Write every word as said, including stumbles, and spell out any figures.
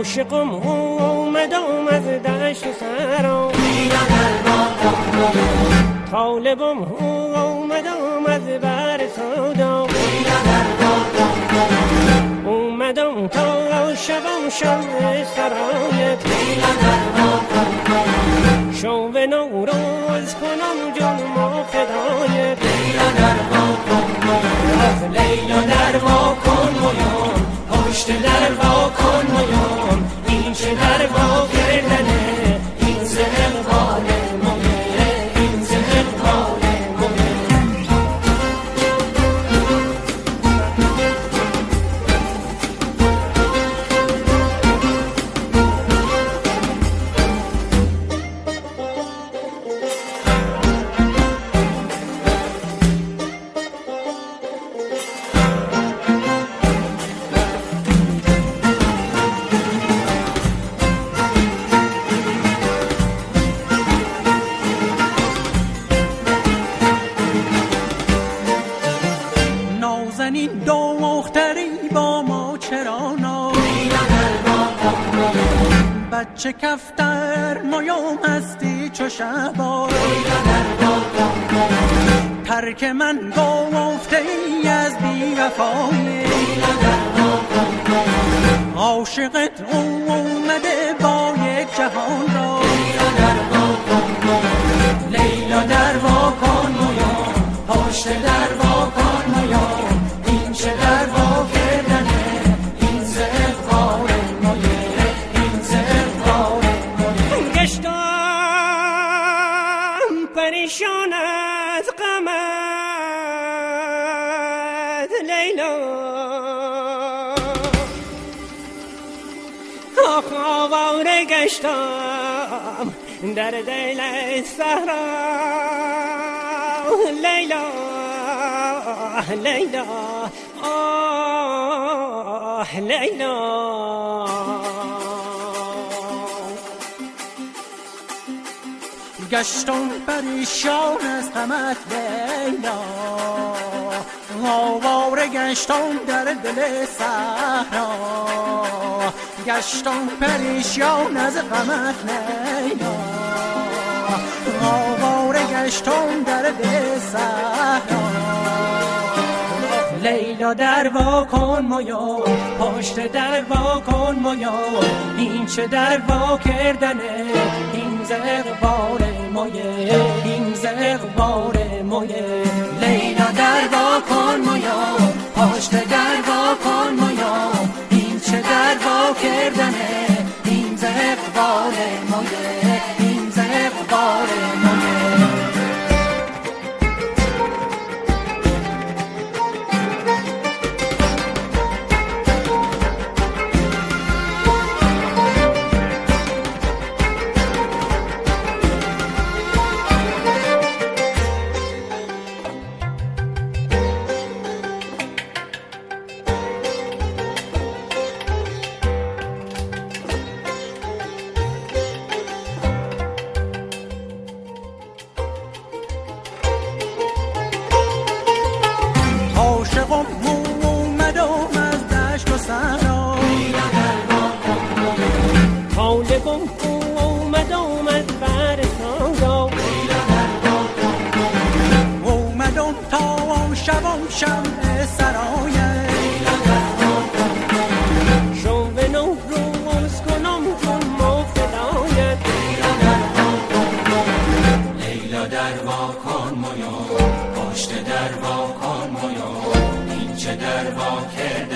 عاشقم اومدم از دشت و صحرا، طالبم اومدم از بر سودا، اومدم تا شبم شمع سرایت، شو به نوروز کنم جنم و فدایت. لیلا در وا کن مویان، پشت در وا کن مویان، این چه در وا کردنه، این ز اقبال مویه، این ز اقبال مویه. بچه کفتر مایوم هستی چو شبا، ترک من گفته ای از بی وفایی، عاشقت اومده با یک جهان را، لیلا در وا کن مویان، پشت در وا کن مویان، این چه در وا کردنه، این ز اقبال مویه، این ز اقبال مویه. گشتم پریشان از غمت لیلا، آخ آواره گشتم در دل صحرا، لیلا لیلا آه لیلا. گشتم پریشان از غمت لیلا، آواره گشتم در دل صحرا، گشتم پریشان از غمت لیلا، آواره گشتم در دل صحرا. لیلا در وا کن مویان، پشت در وا کن مویان، این چه در وا کردنه، این ز اقبال مویه، این ز اقبال مویه. لیلا در وا کن مویان، پشت در وا کن مویان، این چه در وا کردنه، این ز اقبال مویه، این ز اقبال مویه. شبم شمع سرایه، شو به نوروز کنم جنم و فدایت، لیلا در وا کن مویان، پشت در وا کن مویان، این چه در وا کرد